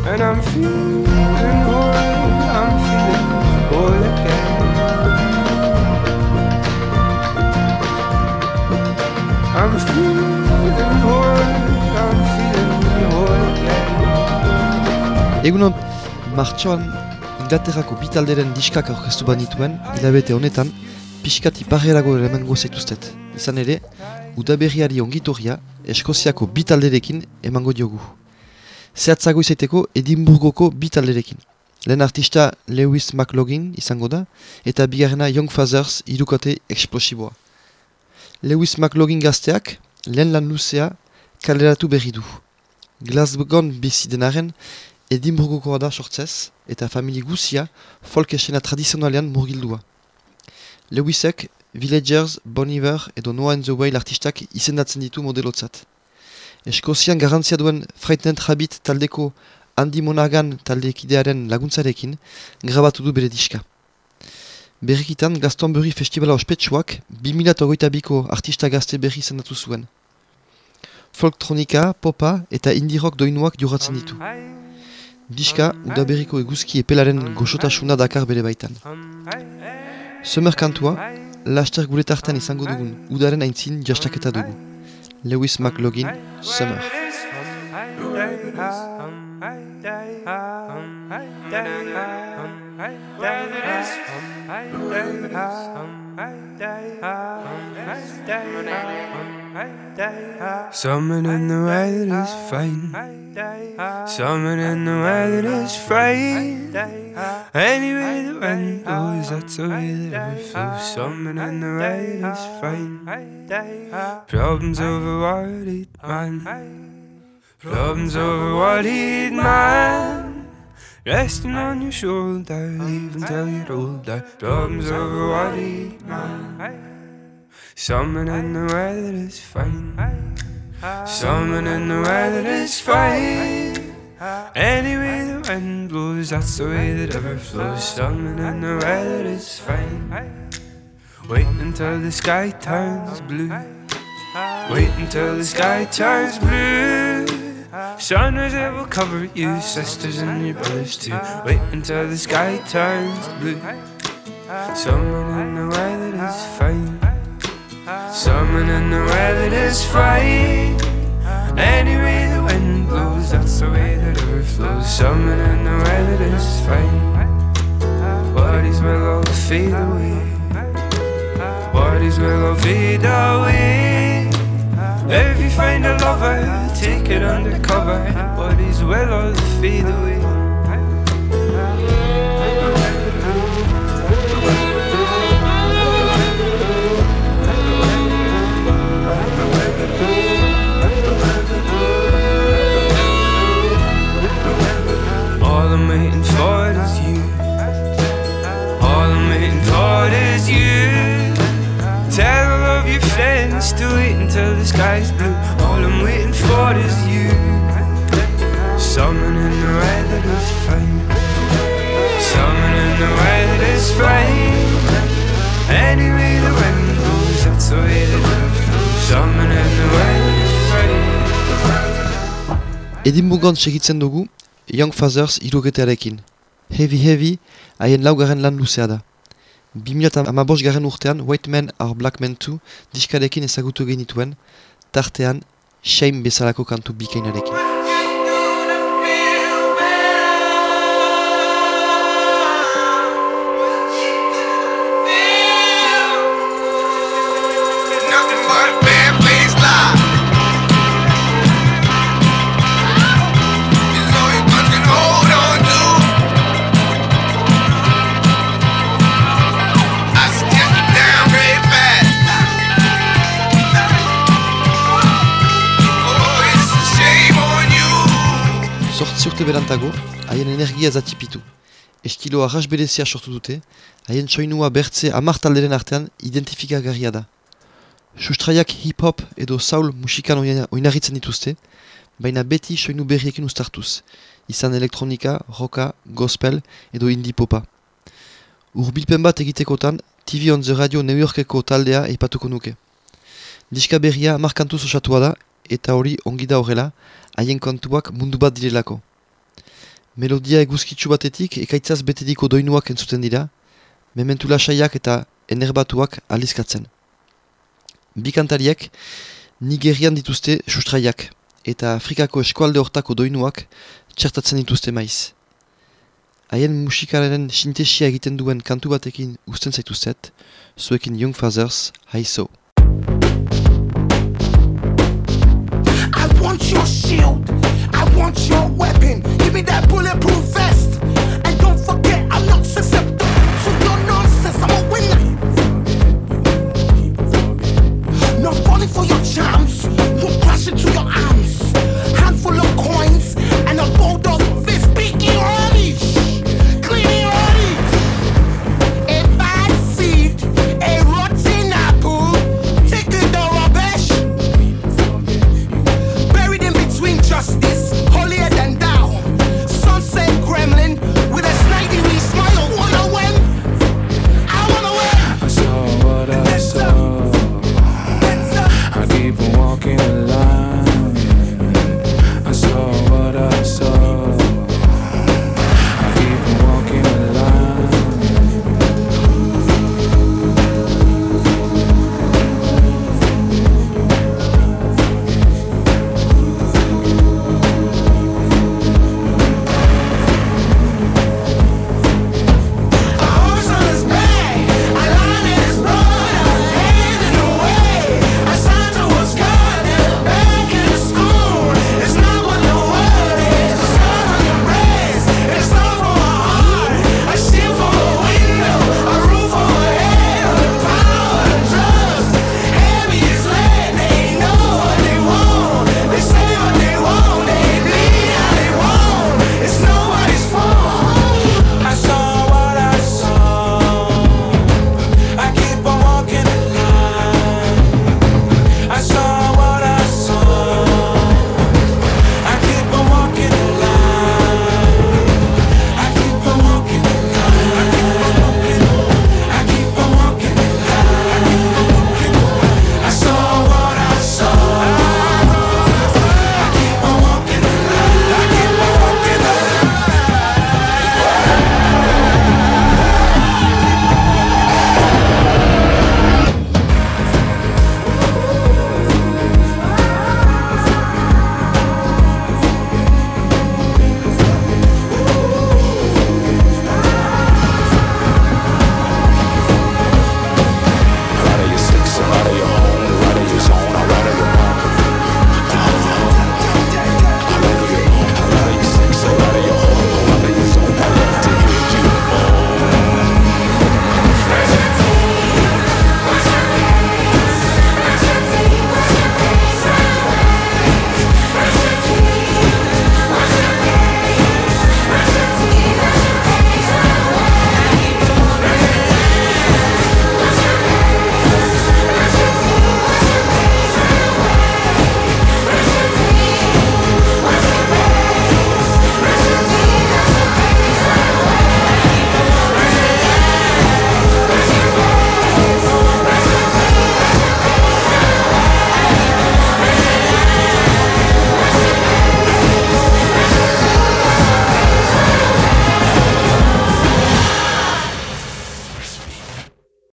And I'm feeling whole again. I'm feeling whole again. Egunon, martxoan Inglaterrako bi talderen diskak aurkeztu banituen, hilabete honetan, pixkat iparrerago elemengo zaituztet. Izan ere, udaberriari ongitorria, Eskoziako bi talderekin emango diogu. Zehatzago izaiteko Edinburgoko bi talderekin. Lehen artista Lewis McLaughlin izango da, eta bigarrena Young Fathers hirukote eksplosiboa. Lewis McLaughlin gazteak, lehen lan luzea, kaleratu berri du. Glasgown bizi denaren, Edinburgokoa da sortzez, eta famili guzia folk esena tradizionalean murgildua. Lewisek, Villagers, Bon Iver edo Noah and the Whale artistak izendatzen ditu modelotzat. Eskozian garantzia duen Frightened Rabbit taldeko Andy Monaghan taldekidearen laguntzarekin grabatu du bere diska. Berrikitan Glastonbury Festivala ospetsuak 2022ko artista gazte berri izendatu zuen. Folktronika, popa eta indie rock doinuak joratzen ditu. Diska udaberriko eguzki epelaren goxotasuna dakar bere baitan. Summer kantua, laster gure tartean izango dugun udaren aintzin jastaketa dugu. Lewis McLaughlin, Summer. Summer and the weather is fine. Summer and the weather is fine. Anyway the wind blows, that's the way that I feel. Summer and the weather is fine. Problems over worried man. Problems over worried man. Resting on your shoulder, leave until you're older. Problems over worried man. Summer and the weather is fine. Summer and the weather is fine. Anyway the wind blows, that's the way that ever flows. Summer and the weather is fine. Wait until the sky turns blue. Wait until the sky turns blue. Sunrise it will cover you, sisters and your brothers too. Wait until the sky turns blue. Summer and the weather is fine. Summer and the weather is fine. Anyway the wind blows, that's the way that ever flows. Summer and the weather is fine. Bodies will all fade away. Bodies will all fade away. If you find a lover, take it undercover. Bodies will all fade away. All I'm waiting for is you. All I'm waiting for is you. Tell all of your friends to wait until the sky's blue. All I'm waiting for is you. Summer and the weather is fine. Summer and the weather is fine. Anyway the wind blows, that's the way that it flows. Summer and the weather is fine. Edinburgon segitzen dugu, Young Fathers hirugetearekin. Heavy, haien laugarren lan luzea da. 2015 urtean White Men or Black Men 2 diskarekin ezagutu genituen, tartean Shame bezalako kantu bikainarekin. Urte berantago, haien energia zatipitu. Estilo arras berezia sortu dute, haien soinua bertze 10 talderen artean identifikagarria da. Sustraiak hip-hop edo soul musikan oinarritzen dituzte, baina beti soinu berriekin uztartuz, izan elektronika, rocka, gospel edo indie popa. Urbilpen bat egitekotan, TV on the Radio New Yorkeko taldea eipatuko nuke. Diska berria 10 kantuz osatua da, eta hori ongi da horrela, haien kantuak mundu bat direlako. Melodia eguzkitsu batetik ekaitzaz betediko doinuak entzuten dira, mementu lasaiak eta enerbatuak aldizkatzen. Bi kantariek Nigerian dituzte sustraiak eta Afrikako eskualde hortako doinuak txertatzen dituzte maiz. Haien musikalaren sintesia egiten duen kantu batekin uzten zaituztet, zuekin Young Fathers, High So. I want your shield.